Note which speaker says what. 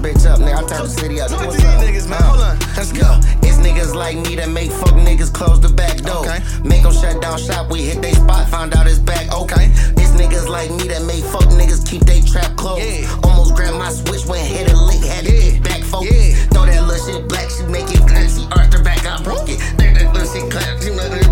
Speaker 1: bitch up, nigga. I turn the city up.
Speaker 2: Talk to
Speaker 1: What's
Speaker 2: these
Speaker 1: up?
Speaker 2: niggas, man. Hold on. Let's go.
Speaker 1: It's niggas like me that make fuck niggas close the back door.
Speaker 2: Okay.
Speaker 1: Make them shut down shop, we hit they spot, found out it's back.
Speaker 2: Okay.
Speaker 1: It's niggas like me that make fuck niggas keep they trap closed.
Speaker 2: Yeah.
Speaker 1: Almost grabbed my switch, went hit a lick, had to get back focused.
Speaker 2: Yeah.
Speaker 1: Throw that little shit black, she make it clap, she arched her back, I broke it. That little shit clap, you know.